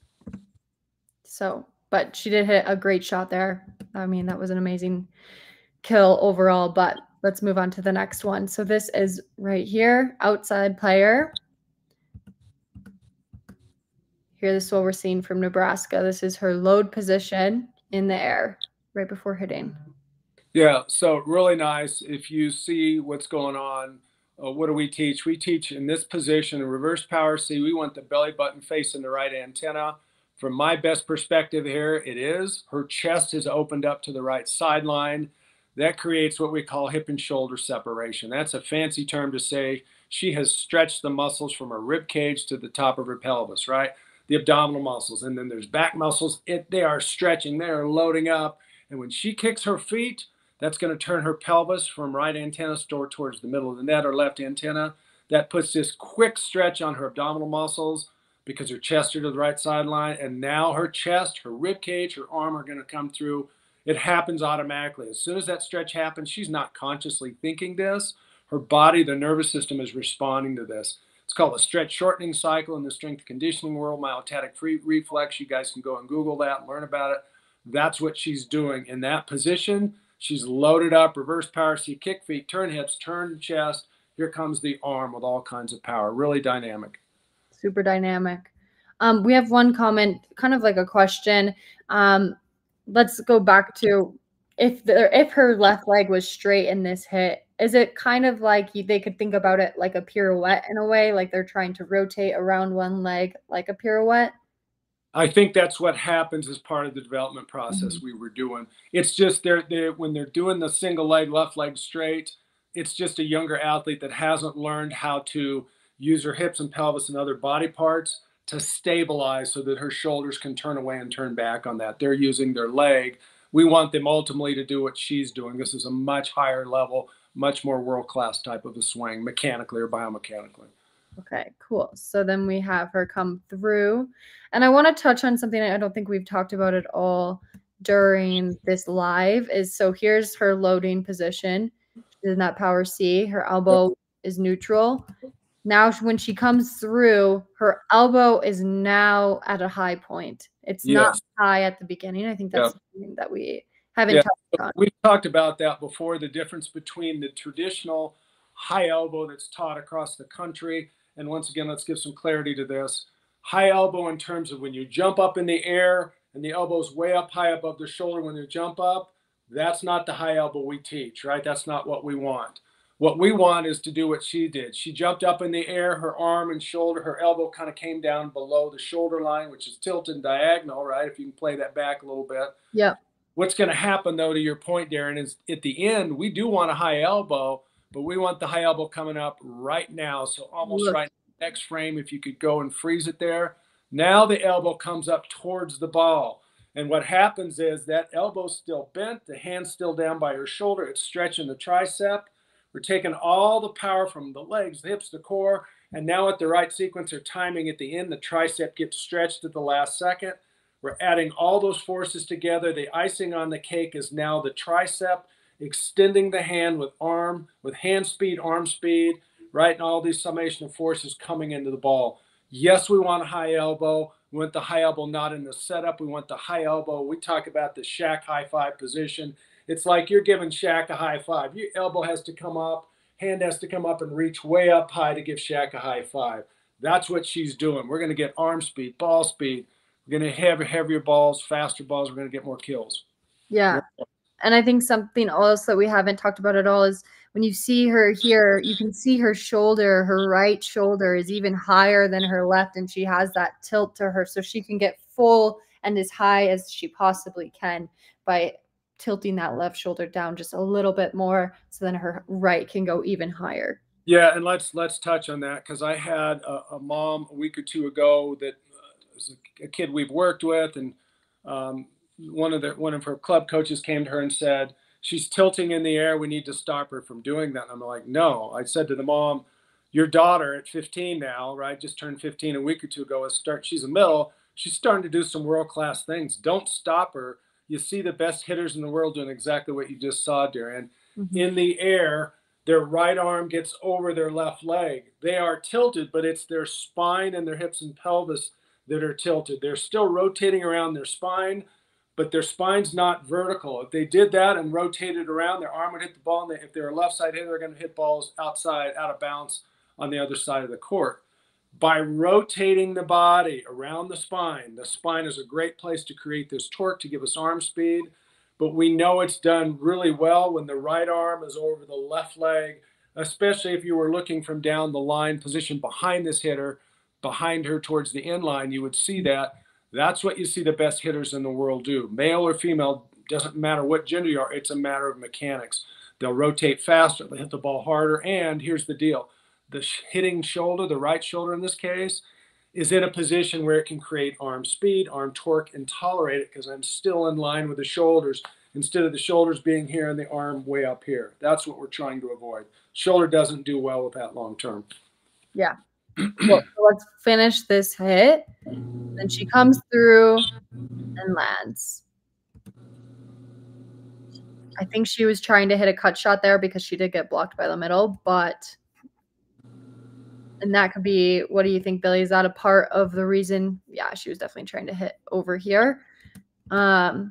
So, but she did hit a great shot there. I mean, that was an amazing, kill overall, but let's move on to the next one. So this is right here, outside player. Here, this is what we're seeing from Nebraska. This is her load position in the air right before hitting. Yeah, so really nice. If you see what's going on, uh, what do we teach? We teach in this position, in reverse power C, we want the belly button facing the right antenna. From my best perspective here, it is. Her chest is opened up to the right sideline. That creates what we call hip and shoulder separation. That's a fancy term to say she has stretched the muscles from her rib cage to the top of her pelvis, right? The abdominal muscles. And then there's back muscles. It, they are stretching, they are loading up. And when she kicks her feet, that's going to turn her pelvis from right antenna store towards the middle of the net or left antenna. That puts this quick stretch on her abdominal muscles because her chest are to the right sideline. And now her chest, her rib cage, her arm are going to come through. It happens automatically. As soon as that stretch happens, she's not consciously thinking this. Her body, the nervous system is responding to this. It's called a stretch shortening cycle in the strength conditioning world, myotatic free reflex. You guys can go and Google that and learn about it. That's what she's doing in that position. She's loaded up, reverse power C, kick feet, turn hips, turn chest. Here comes the arm with all kinds of power. Really dynamic. Super dynamic. Um, we have one comment, kind of like a question. Um, let's go back to if the, if her left leg was straight in this hit, is it kind of like they could think about it like a pirouette in a way, like they're trying to rotate around one leg like a pirouette? I think that's what happens as part of the development process Mm-hmm. we were doing. It's just they're, they're when they're doing the single leg, left leg straight, it's just a younger athlete that hasn't learned how to use her hips and pelvis and other body parts to stabilize so that her shoulders can turn away and turn back on that. They're using their leg. We want them ultimately to do what she's doing. This is a much higher level, much more world-class type of a swing, mechanically or biomechanically. Okay, cool. So then we have her come through. And I want to touch on something I don't think we've talked about at all during this live is so here's her loading position. She's in that power C. Her elbow is neutral. Now when she comes through, her elbow is now at a high point. It's Yes. not high at the beginning. I think that's Yeah. something that we haven't Yeah. touched on. We've talked about that before, the difference between the traditional high elbow that's taught across the country. And once again, let's give some clarity to this. High elbow in terms of when you jump up in the air and the elbow's way up high above the shoulder when you jump up, that's not the high elbow we teach, right? That's not what we want. What we want is to do what she did. She jumped up in the air, her arm and shoulder, her elbow kind of came down below the shoulder line, which is tilted diagonal, right? If you can play that back a little bit. Yeah. What's going to happen, though, to your point, Darren, is at the end, we do want a high elbow, but we want the high elbow coming up right now. So almost Look. right next frame, if you could go and freeze it there. Now the elbow comes up towards the ball. And what happens is that elbow's still bent, the hand's still down by her shoulder, it's stretching the tricep. We're taking all the power from the legs, the hips, the core, and now at the right sequence or timing at the end, the tricep gets stretched at the last second. We're adding all those forces together. The icing on the cake is now the tricep extending the hand with arm, with hand speed, arm speed, right? And all these summation of forces coming into the ball. Yes, we want a high elbow. We want the high elbow not in the setup. We want the high elbow. We talk about the Shaq high five position. It's like you're giving Shaq a high five. Your elbow has to come up, hand has to come up and reach way up high to give Shaq a high five. That's what she's doing. We're going to get arm speed, ball speed. We're going to have heavier balls, faster balls. We're going to get more kills. Yeah. And I think something else that we haven't talked about at all is when you see her here, you can see her shoulder, her right shoulder is even higher than her left, and she has that tilt to her so she can get full and as high as she possibly can by tilting that left shoulder down just a little bit more so then her right can go even higher. Yeah, and let's let's touch on that because I had a, a mom a week or two ago that uh, was a, a kid we've worked with, and um, one of the one of her club coaches came to her and said, she's tilting in the air, we need to stop her from doing that. And I'm like, no. I said to the mom, your daughter at fifteen now, right, just turned fifteen a week or two ago, is start she's a middle, she's starting to do some world-class things. Don't stop her. You see the best hitters in the world doing exactly what you just saw, Darren. Mm-hmm. In the air, their right arm gets over their left leg. They are tilted, but it's their spine and their hips and pelvis that are tilted. They're still rotating around their spine, but their spine's not vertical. If they did that and rotated around, their arm would hit the ball. And they, if they're a left side hitter, they're going to hit balls outside, out of bounds on the other side of the court. By rotating the body around the spine, the spine is a great place to create this torque to give us arm speed. But we know it's done really well when the right arm is over the left leg, especially if you were looking from down the line position behind this hitter, behind her towards the end line, you would see that. That's what you see the best hitters in the world do. Male or female, doesn't matter what gender you are, it's a matter of mechanics. They'll rotate faster, they'll hit the ball harder, and here's the deal. The hitting shoulder, the right shoulder in this case, is in a position where it can create arm speed, arm torque, and tolerate it because I'm still in line with the shoulders instead of the shoulders being here and the arm way up here. That's what we're trying to avoid. Shoulder doesn't do well with that long term. Yeah. Well, so let's finish this hit. Then she comes through and lands. I think she was trying to hit a cut shot there because she did get blocked by the middle, but and that could be, what do you think, Billy? Is that a part of the reason? Yeah, she was definitely trying to hit over here. Um,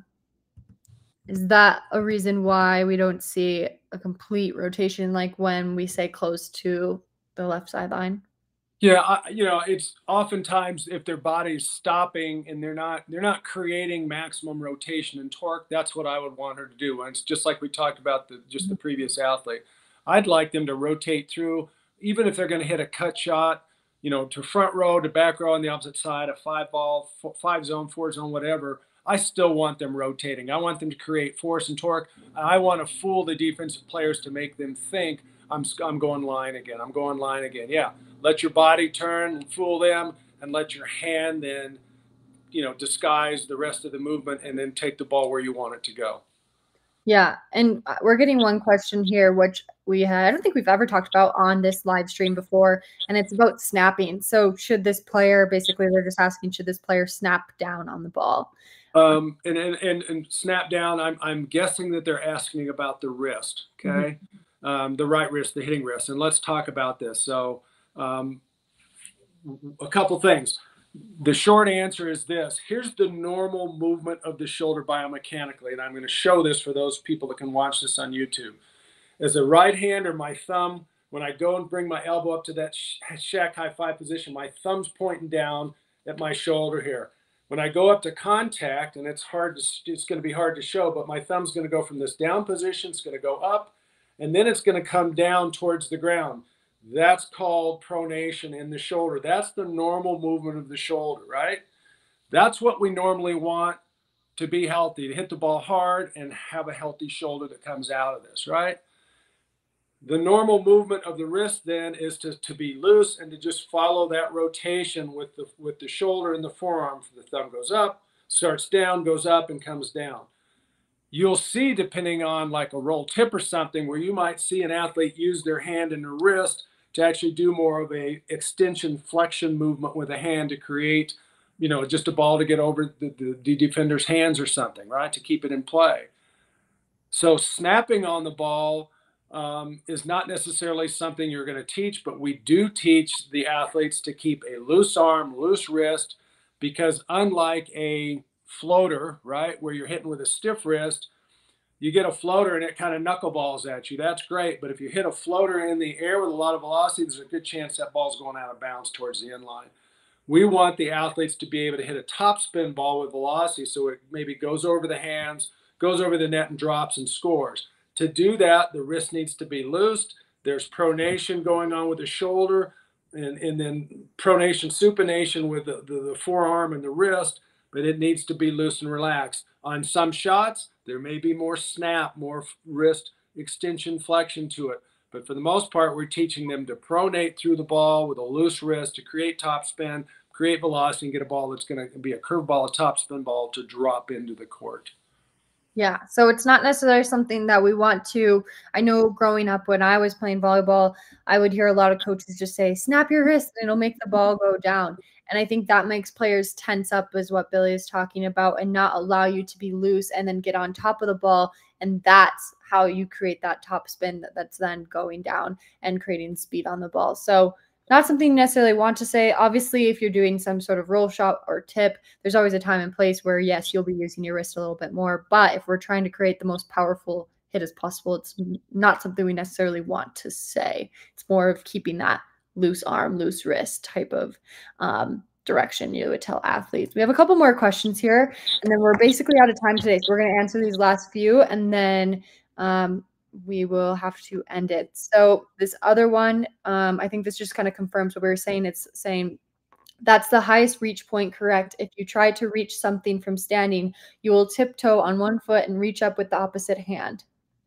is that a reason why we don't see a complete rotation like when we say close to the left sideline? Yeah, I, you know, it's oftentimes if their body's stopping and they're not they're not creating maximum rotation and torque, that's what I would want her to do. And it's just like we talked about the just the previous athlete. I'd like them to rotate through, even if they're going to hit a cut shot, you know, to front row, to back row on the opposite side, a five ball, five zone, four zone, whatever. I still want them rotating. I want them to create force and torque. I want to fool the defensive players to make them think I'm I'm going line again. I'm going line again. Yeah. Let your body turn, fool them, and let your hand then, you know, disguise the rest of the movement and then take the ball where you want it to go. Yeah, and we're getting one question here, which we had, I don't think we've ever talked about on this live stream before, and it's about snapping. So should this player, basically they're just asking, should this player snap down on the ball? Um, and, and, and, and snap down, I'm, I'm guessing that they're asking about the wrist, okay? Mm-hmm. um, the right wrist, the hitting wrist. And let's talk about this. So um, a couple things. The short answer is this. Here's the normal movement of the shoulder biomechanically, and I'm going to show this for those people that can watch this on YouTube. As a right hand or my thumb, when I go and bring my elbow up to that shack high five position, my thumb's pointing down at my shoulder here. When I go up to contact, and it's hard to, it's going to be hard to show, but my thumb's going to go from this down position, it's going to go up, and then it's going to come down towards the ground. That's called pronation in the shoulder. That's the normal movement of the shoulder, right? That's what we normally want to be healthy, to hit the ball hard and have a healthy shoulder that comes out of this, right? The normal movement of the wrist then is to, to be loose and to just follow that rotation with the, with the shoulder and the forearm. The thumb goes up, starts down, goes up, and comes down. You'll see, depending on like a roll tip or something, where you might see an athlete use their hand and their wrist to actually do more of a extension flexion movement with a hand to create, you know, just a ball to get over the, the, the defender's hands or something, right, to keep it in play. So snapping on the ball um, is not necessarily something you're going to teach, but we do teach the athletes to keep a loose arm, loose wrist, because unlike a floater, right, where you're hitting with a stiff wrist, you get a floater and it kind of knuckleballs at you. That's great. But if you hit a floater in the air with a lot of velocity, there's a good chance that ball's going out of bounds towards the end line. We want the athletes to be able to hit a top spin ball with velocity so it maybe goes over the hands, goes over the net and drops and scores. To do that, the wrist needs to be loosed. There's pronation going on with the shoulder and, and then pronation, supination with the, the, the forearm and the wrist, but it needs to be loose and relaxed. On some shots, there may be more snap, more wrist extension flexion to it. But for the most part, we're teaching them to pronate through the ball with a loose wrist to create top spin, create velocity, and get a ball that's going to be a curve ball, a top spin ball to drop into the court. Yeah, so it's not necessarily something that we want to. I know growing up when I was playing volleyball, I would hear a lot of coaches just say, snap your wrist and it'll make the ball go down. And I think that makes players tense up is what Billy is talking about and not allow you to be loose and then get on top of the ball. And that's how you create that top spin that, that's then going down and creating speed on the ball. So Not something you necessarily want to say. Obviously, if you're doing some sort of roll shot or tip, there's always a time and place where, yes, you'll be using your wrist a little bit more. But if we're trying to create the most powerful hit as possible, it's not something we necessarily want to say. It's more of keeping that loose arm, loose wrist type of um, direction you would tell athletes. We have a couple more questions here, and then we're basically out of time today. So we're going to answer these last few, and then um, we will have to end it. So this other one, um, I think this just kind of confirms what we were saying. It's saying that's the highest reach point, correct? If you try to reach something from standing, you will tiptoe on one foot and reach up with the opposite hand.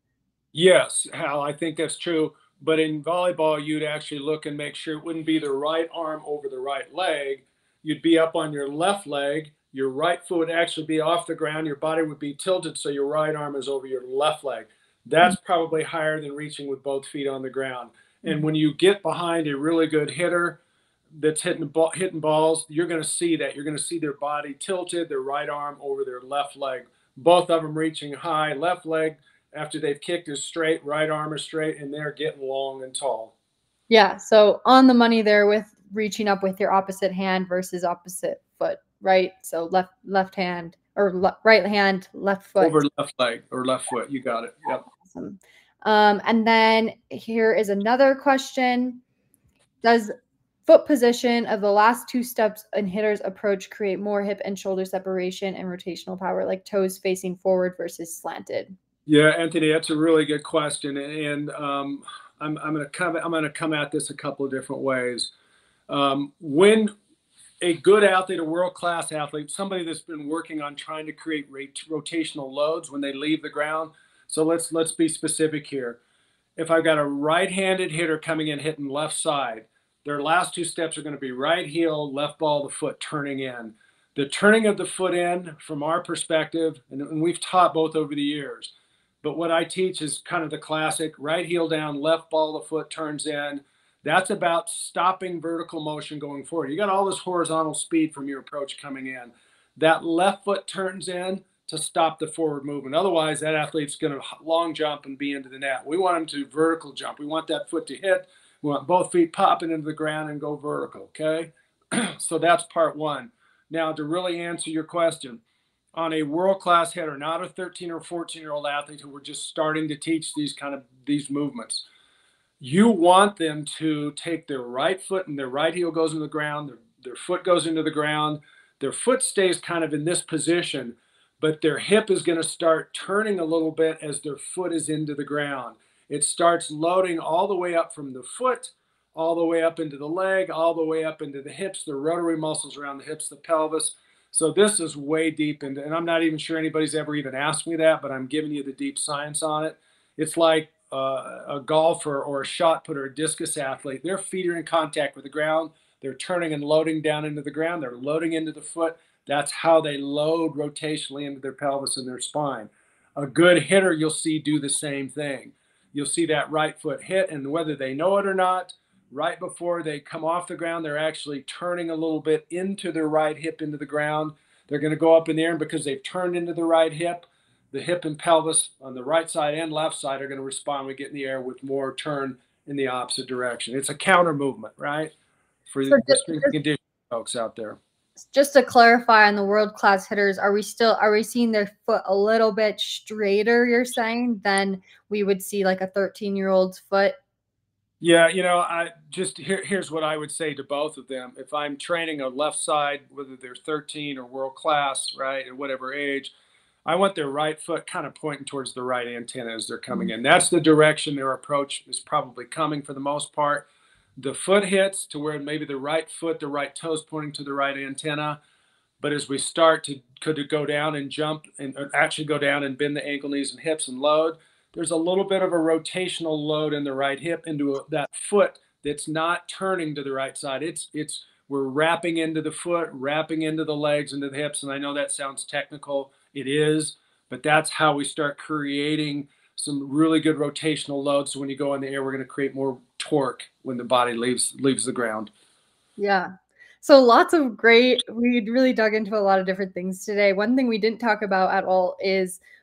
Yes, Hal, I think that's true. But in volleyball, you'd actually look and make sure it wouldn't be the right arm over the right leg. You'd be up on your left leg. Your right foot would actually be off the ground. Your body would be tilted so your right arm is over your left leg. That's probably higher than reaching with both feet on the ground. And when you get behind a really good hitter that's hitting ball, hitting balls, you're going to see that. You're going to see their body tilted, their right arm over their left leg. Both of them reaching high. Left leg after they've kicked is straight, right arm is straight, and they're getting long and tall. Yeah, so on the money there with reaching up with your opposite hand versus opposite foot, right? So left left hand or le right hand, left foot. Over left leg or left foot. You got it. Yep. Awesome. Um, and then here is another question. Does foot position of the last two steps in hitter's approach create more hip and shoulder separation and rotational power, like toes facing forward versus slanted? Yeah, Anthony, that's a really good question, and um, I'm, I'm going to come. I'm going to come at this a couple of different ways. Um, when a good athlete, a world-class athlete, somebody that's been working on trying to create rate, rotational loads when they leave the ground. So let's let's be specific here. If I've got a right-handed hitter coming in hitting left side, their last two steps are going to be right heel, left ball of the foot turning in. The turning of the foot in, from our perspective, and, and we've taught both over the years, but what I teach is kind of the classic right heel down, left ball of the foot turns in. That's about stopping vertical motion going forward. You got all this horizontal speed from your approach coming in. That left foot turns in to stop the forward movement. Otherwise, that athlete's going to long jump and be into the net. We want them to vertical jump. We want that foot to hit. We want both feet popping into the ground and go vertical, okay? So that's part one. Now, to really answer your question, on a world-class hitter, not a thirteen or fourteen-year-old athlete who we're just starting to teach these kind of these movements, you want them to take their right foot and their right heel goes into the ground, their, their foot goes into the ground, their foot stays kind of in this position, but their hip is going to start turning a little bit as their foot is into the ground. It starts loading all the way up from the foot, all the way up into the leg, all the way up into the hips, the rotary muscles around the hips, the pelvis. So this is way deep into, and I'm not even sure anybody's ever even asked me that, but I'm giving you the deep science on it. It's like uh, a golfer or a shot putter, a discus athlete. Their feet are in contact with the ground. They're turning and loading down into the ground. They're loading into the foot. That's how they load rotationally into their pelvis and their spine. A good hitter, you'll see do the same thing. You'll see that right foot hit, and whether they know it or not, right before they come off the ground, they're actually turning a little bit into their right hip into the ground. They're going to go up in the air, and because they've turned into the right hip, the hip and pelvis on the right side and left side are going to respond when we get in the air with more turn in the opposite direction. It's a counter movement, right? For So the just, strength and conditioning folks out there. Just to clarify on the world-class hitters, are we still are we seeing their foot a little bit straighter, you're saying, than we would see like a thirteen-year-old's foot? Yeah, you know, I just here, here's what I would say to both of them. If I'm training a left side, whether they're thirteen or world class, right, at whatever age, I want their right foot kind of pointing towards the right antenna as they're coming in. That's the direction their approach is probably coming for the most part. The foot hits to where maybe the right foot, the right toes pointing to the right antenna. But as we start to could go down and jump and actually go down and bend the ankle, knees, and hips and load, there's a little bit of a rotational load in the right hip into a, that foot that's not turning to the right side. It's it's we're wrapping into the foot, wrapping into the legs, into the hips. And I know that sounds technical. It is, but that's how we start creating some really good rotational loads. So when you go in the air, we're going to create more torque when the body leaves leaves the ground. Yeah. So lots of great, we really dug into a lot of different things today. One thing we didn't talk about at all is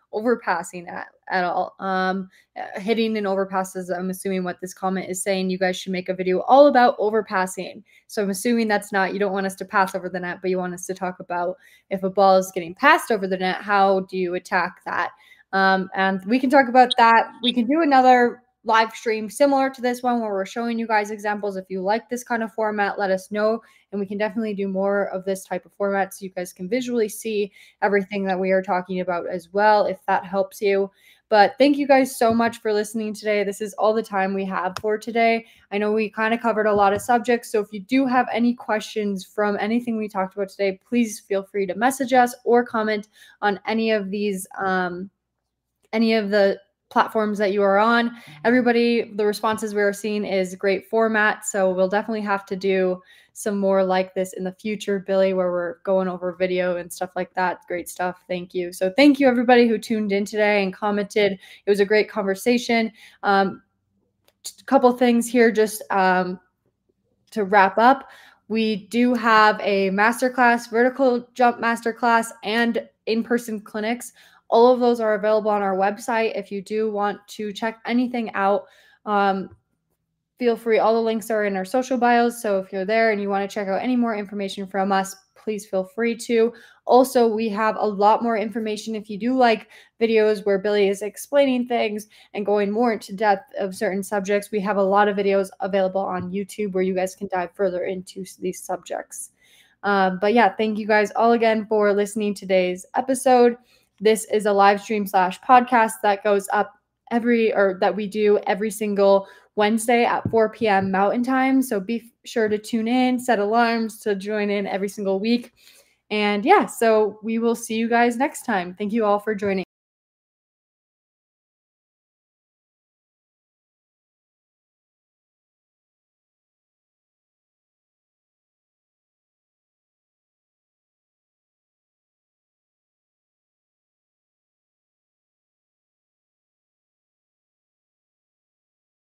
overpassing at, at all. Um, hitting and overpasses, I'm assuming what this comment is saying, you guys should make a video all about overpassing. So I'm assuming that's not, you don't want us to pass over the net, but you want us to talk about if a ball is getting passed over the net, how do you attack that? Um, and we can talk about that. We can do another live stream similar to this one where we're showing you guys examples. If you like this kind of format, let us know, and we can definitely do more of this type of format so you guys can visually see everything that we are talking about as well, if that helps you. But thank you guys so much for listening today. This is all the time we have for today. I know we kind of covered a lot of subjects, so if you do have any questions from anything we talked about today, please feel free to message us or comment on any of these um any of the platforms that you are on. Everybody, the responses we are seeing is great format, so we'll definitely have to do some more like this in the future, Billy, where we're going over video and stuff like that. Great stuff. Thank you. So thank you everybody who tuned in today and commented. It was a great conversation. Um, a couple things here just um, to wrap up. We do have a masterclass, vertical jump masterclass, and in-person clinics. All of those are available on our website. If you do want to check anything out, um, feel free. All the links are in our social bios. So if you're there and you want to check out any more information from us, please feel free to. Also, we have a lot more information. If you do like videos where Billy is explaining things and going more into depth of certain subjects, we have a lot of videos available on YouTube where you guys can dive further into these subjects. Um, but yeah, thank you guys all again for listening to today's episode. This is a live stream slash podcast that goes up every, or that we do every single Wednesday at four p.m. Mountain Time. So be sure to tune in, set alarms to join in every single week. And yeah, so we will see you guys next time. Thank you all for joining.